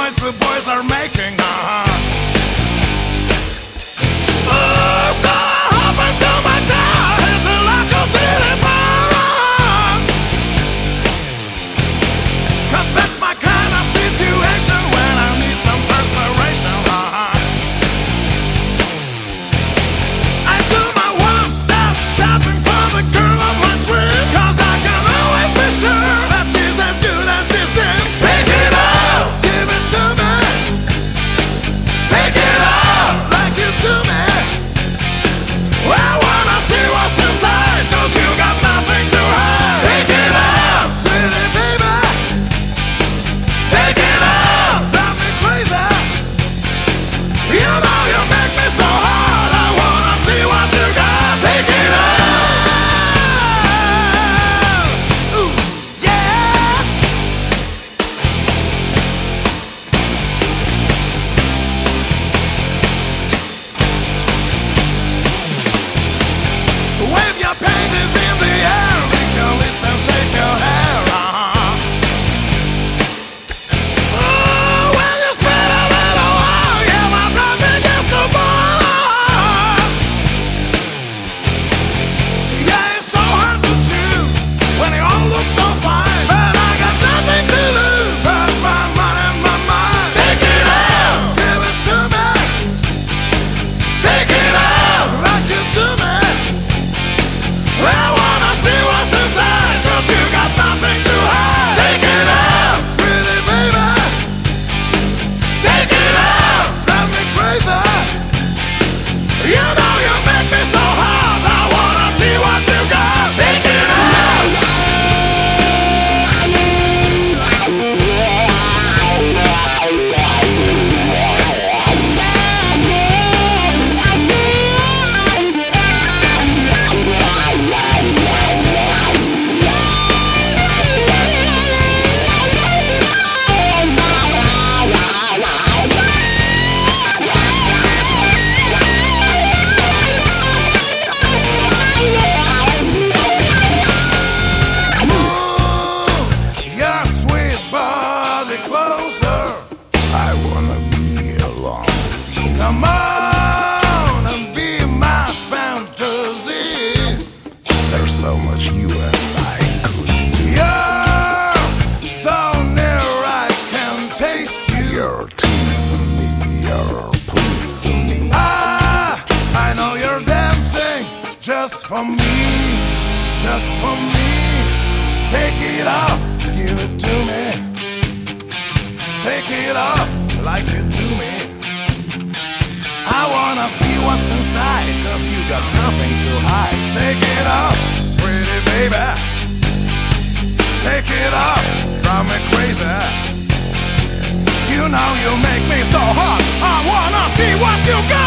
noise the boys are making. Oh, so I hop into my car, hit the local titty bar. 'Cause that's my kind of situation when I need some perspiration. I do my one-stop shopping for the girl of my dream, 'cause I can always be sure that she's as good as she seems. Take it out, give it to me. Take it out like you do me. I wanna see what's inside, 'cause you got nothing to hide. Take it out, pretty baby. Take it out, drive me crazy. You know you make me so hard, I wanna see what you got. Take it out. Ooh, yeah. Wave your panties in the air, lick your lips and shake your hair. Oh, when you spread a little out, yeah, my blood begins to boil. Yeah, it's so hard to choose when it all looks so fine, but I got nothing to lose but my money and my mind. Take it out, give it to me. Take it out like you do me. I wanna see what's inside, 'cause you got nothing to hide. Take it out, pretty baby. Take it out, drive me crazy. You know you make me so hard, I wanna see what you got. Take it out. Move your sweet body closer. I wanna be alone. Come on and be my fantasy. There's so much you and I could be. You're so near I can taste you. You're teasing me, you're pleasing me. I know you're dancing just for me, just for me. Take it off, give it to me. Take it off like you do me. I wanna see what's inside, 'cause you got nothing to hide. Take it off, pretty baby. Take it off, drive me crazy. You know you make me so hot, I wanna see what you got.